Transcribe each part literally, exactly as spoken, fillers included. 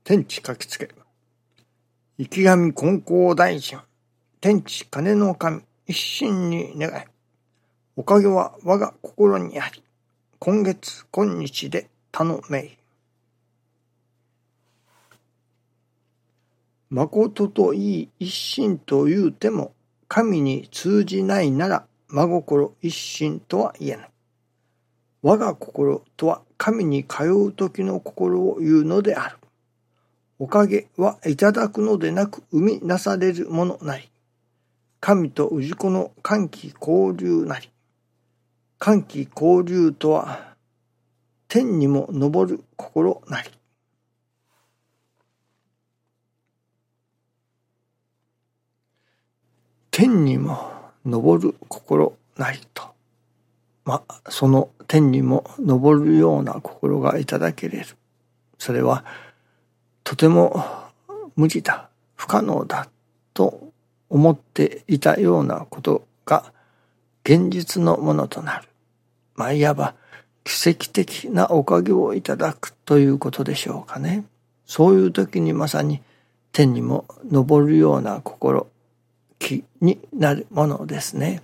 天地書きつけ。生神金光大臣、天地金の神、一心に願い。おかげは我が心にあり、今月今日で頼めい。誠といい一心と言うても、神に通じないなら真心一心とは言えない。我が心とは神に通う時の心を言うのである。おかげはいただくのでなく生みなされるものなり。神と氏子の歓喜交流なり。歓喜交流とは天にも昇る心なり。天にも昇る心なりと。まあ、その天にも昇るような心がいただけれる。それはとても無理だ、不可能だと思っていたようなことが現実のものとなる。まあ、いわば奇跡的なおかげをいただくということでしょうかね。そういう時にまさに天にも昇るような心気になるものですね。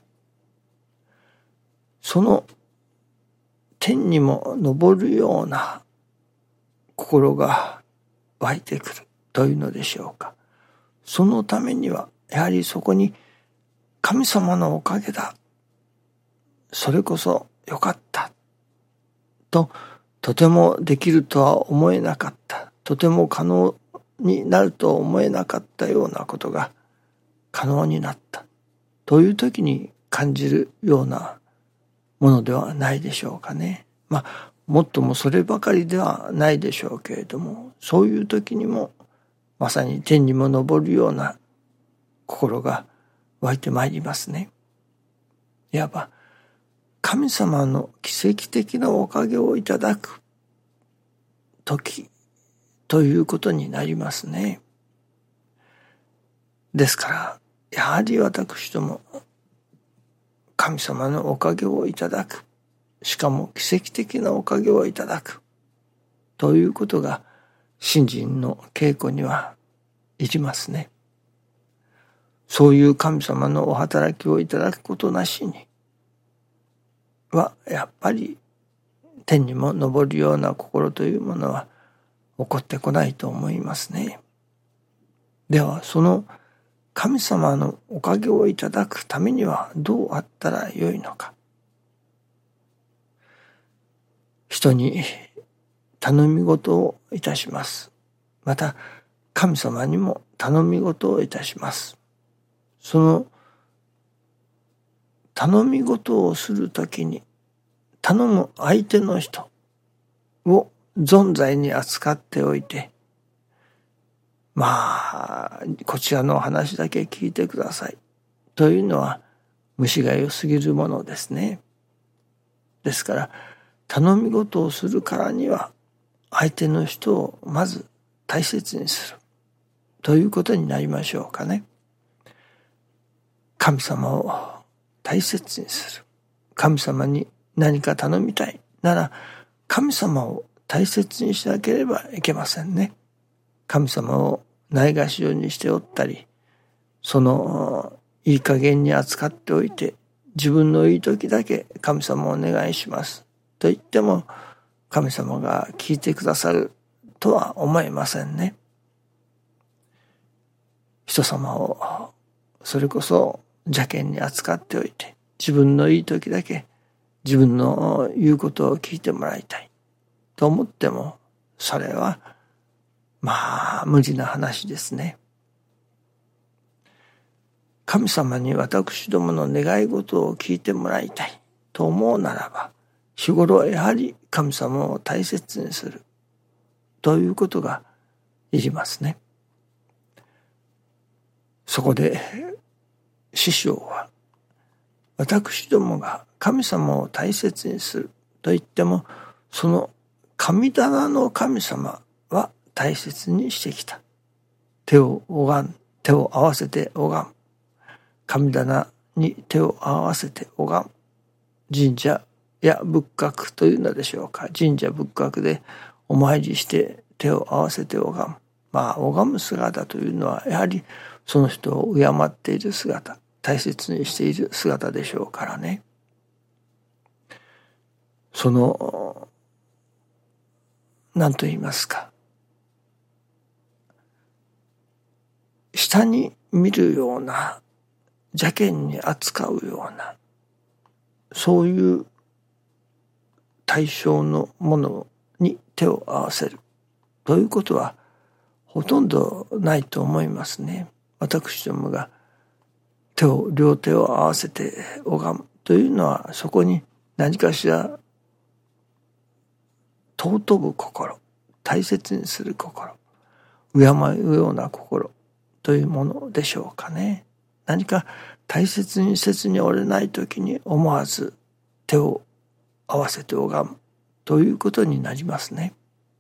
その天にも昇るような心が湧いてくるというのでしょうか。そのためにはやはりそこに神様のおかげだ、それこそよかったと、とてもできるとは思えなかった、とても可能になると思えなかったようなことが可能になったという時に感じるようなものではないでしょうかね。まあもっともそればかりではないでしょうけれども、そういう時にもまさに天にも昇るような心が湧いてまいりますね。いわば神様の奇跡的なおかげをいただく時ということになりますね。ですからやはり私ども神様のおかげをいただく、しかも奇跡的なおかげをいただくということが信心の稽古にはいりますね。そういう神様のお働きをいただくことなしにはやっぱり天にも昇るような心というものは起こってこないと思いますね。ではその神様のおかげをいただくためにはどうあったらよいのか。人に頼み事をいたします。また神様にも頼み事をいたします。その頼み事をするときに頼む相手の人を存在に扱っておいて、まあこちらの話だけ聞いてくださいというのは虫が良すぎるものですね。ですから頼み事をするからには相手の人をまず大切にするということになりましょうかね。神様を大切にする。神様に何か頼みたいなら神様を大切にしなければいけませんね。神様をないがしろにしておったり、そのいい加減に扱っておいて、自分のいい時だけ神様をお願いしますと言っても神様が聞いてくださるとは思えませんね。人様をそれこそ邪険に扱っておいて、自分のいい時だけ自分の言うことを聞いてもらいたいと思っても、それはまあ無理な話ですね。神様に私どもの願い事を聞いてもらいたいと思うならば、日頃やはり神様を大切にするということがいりますね。そこで師匠は、私どもが神様を大切にすると言っても、その神棚の神様は大切にしてきた。手を拝ん、手を合わせて拝む。神棚に手を合わせて拝む。神社や仏閣というのでしょうか。神社仏閣でお参りして手を合わせて拝む。 まあ拝む姿というのはやはりその人を敬っている姿、大切にしている姿でしょうからね。その何と言いますか、下に見るような、邪険に扱うような、そういう対象のものに手を合わせるということはほとんどないと思いますね。私どもが手を両手を合わせて拝むというのは、そこに何かしら尊ぶ心、大切にする心、敬うような心というものでしょうかね。何か大切にせずにおれないときに思わず手を合わせて拝むということになりますね。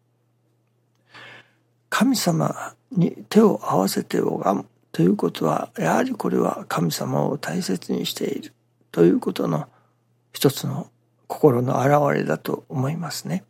神様に手を合わせて拝むということは、やはりこれは神様を大切にしているということの一つの心の表れだと思いますね。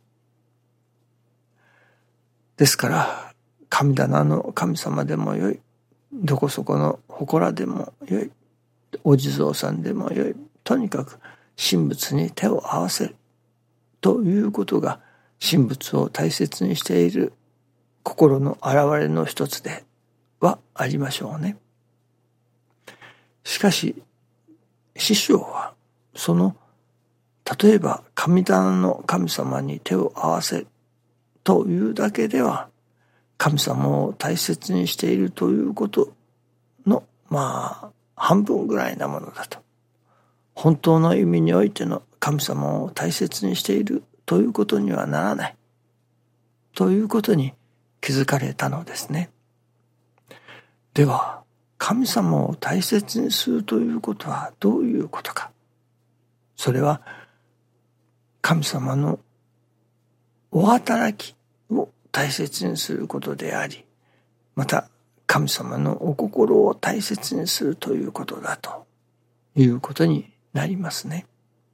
ですから神棚の神様でもよい、どこそこの祠でもよい、お地蔵さんでもよい、とにかく神仏に手を合わせるということが神仏を大切にしている心の表れの一つではありましょうね。しかし師匠はその例えば神棚の神様に手を合わせるというだけでは神様を大切にしているということのまあ半分ぐらいなものだと。本当の意味においての神様を大切にしているということにはならないということに気づかれたのですね。では神様を大切にするということはどういうことか。それは神様のお働きを大切にすることであり、また神様のお心を大切にするということだということになりますね。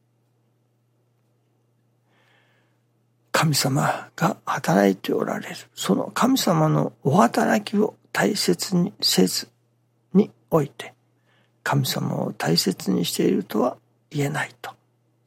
神様が働いておられる、その神様のお働きを大切にせずにおいて神様を大切にしているとは言えないと。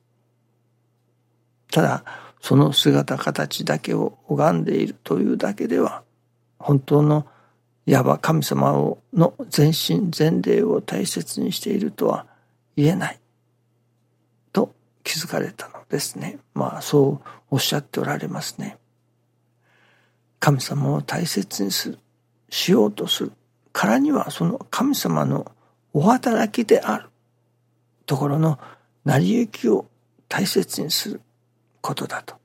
ただその姿形だけを拝んでいるというだけでは、本当のいわば神様をの全身全霊を大切にしているとは言えないと気づかれたのですね。まあそうおっしゃっておられますね。神様を大切にするしようとするからには、その神様のお働きであるところの成り行きを大切にすることだと。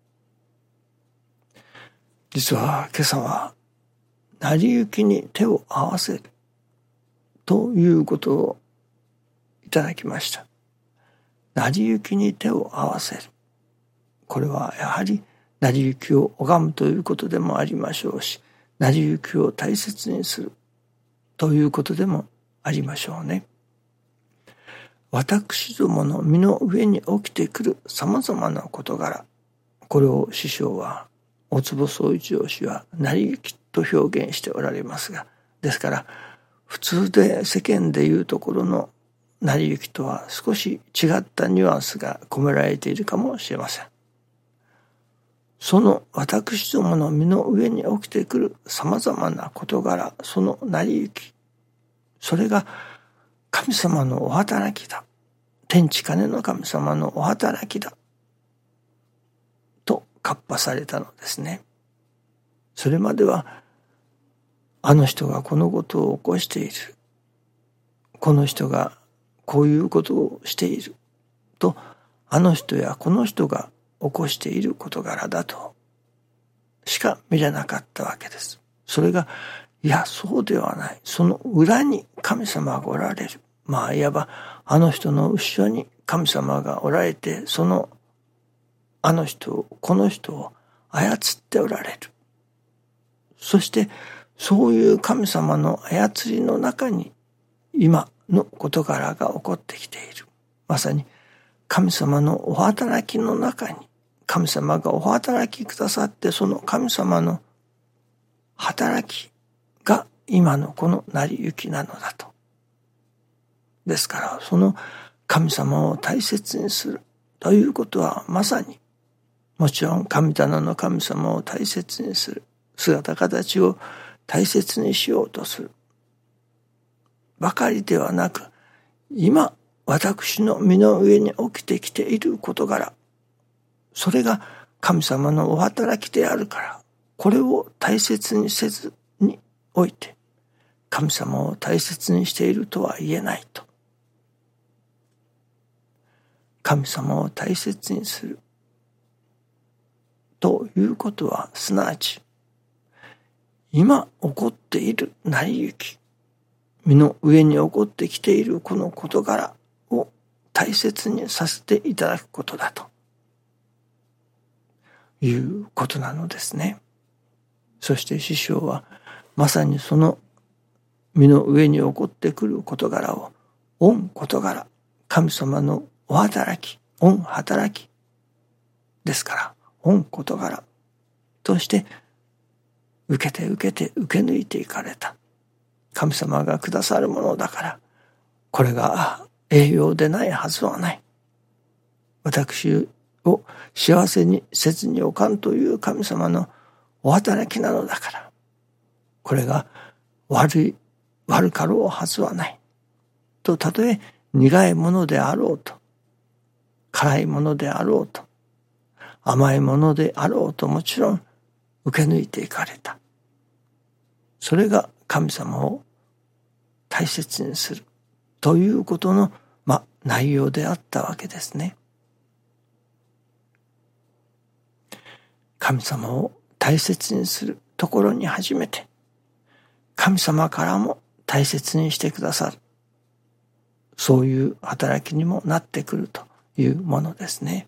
実は今朝は成り行きに手を合わせるということをいただきました。成り行きに手を合わせる、これはやはり成り行きを拝むということでもありましょうし、成り行きを大切にするということでもありましょうね。私どもの身の上に起きてくるさまざまな事柄、これを師匠はお坪宗一郎氏は成り行きと表現しておられますが、ですから普通で世間でいうところの成り行きとは少し違ったニュアンスが込められているかもしれません。その私どもの身の上に起きてくるさまざまな事柄、その成り行き、それが神様のお働きだ、天地金の神様のお働きだとかっぱされたのですね。それまではあの人がこのことを起こしている、この人がこういうことをしていると、あの人やこの人が起こしている事柄だとしか見れなかったわけです。それがいやそうではない、その裏に神様がおられる、まあいわばあの人の後ろに神様がおられて、そのあの人をこの人を操っておられる。そしてそういう神様の操りの中に今の事柄が起こってきている。まさに神様のお働きの中に、神様がお働きくださって、その神様の働きが今のこの成り行きなのだと。ですからその神様を大切にするということはまさにもちろん神棚の神様を大切にする、姿形を大切にしようとするばかりではなく、今私の身の上に起きてきている事柄、それが神様のお働きであるから、これを大切にせずにおいて神様を大切にしているとは言えないと。神様を大切にするということは、すなわち今起こっている成り行き、身の上に起こってきているこの事柄を大切にさせていただくことだということなのですね。そして師匠はまさにその身の上に起こってくる事柄を御事柄、神様のお働き、御働きですから御事柄として受けて受けて受け抜いていかれた。神様がくださるものだから、これが栄養でないはずはない。私を幸せにせずにおかんという神様のお働きなのだから、これが悪い、悪かろうはずはない。と、たとえ苦いものであろうと、辛いものであろうと、甘いものであろうと、もちろん受け抜いていかれた。それが神様を大切にするということの、まあ、内容であったわけですね。神様を大切にするところに初めて神様からも大切にしてくださる、そういう働きにもなってくるというものですね。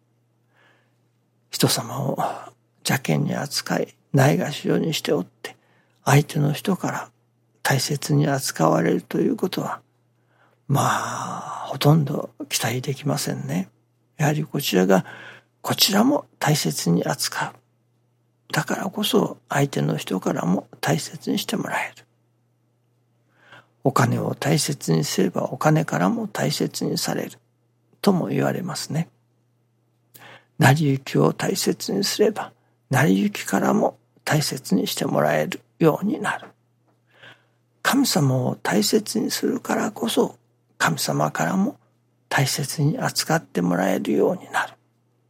人様を邪険に扱いないがしろにしておって相手の人から大切に扱われるということは、まあほとんど期待できませんね。やはりこちらがこちらも大切に扱う。だからこそ相手の人からも大切にしてもらえる。お金を大切にすればお金からも大切にされるとも言われますね。成り行きを大切にすれば成り行きからも大切にしてもらえるようになる。神様を大切にするからこそ神様からも大切に扱ってもらえるようになる。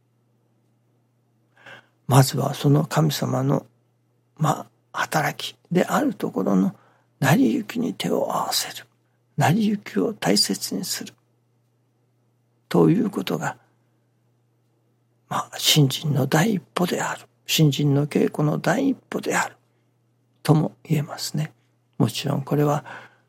まずはその神様のまあ働きであるところの成り行きに手を合わせる、成り行きを大切にするということが、まあ信心の第一歩である、信心の稽古の第一歩であるとも言えますね。もちろんこれは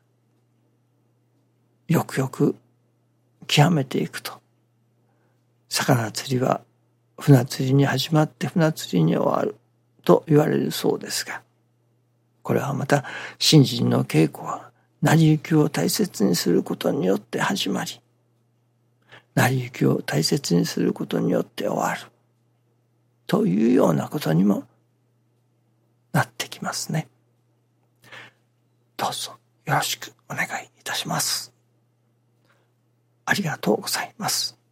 よくよく極めていくと、魚釣りは船釣りに始まって船釣りに終わると言われるそうですが、これはまた信心の稽古は成り行きを大切にすることによって始まり、成り行きを大切にすることによって終わるというようなことにもなってきますね。どうぞよろしくお願いいたします。ありがとうございます。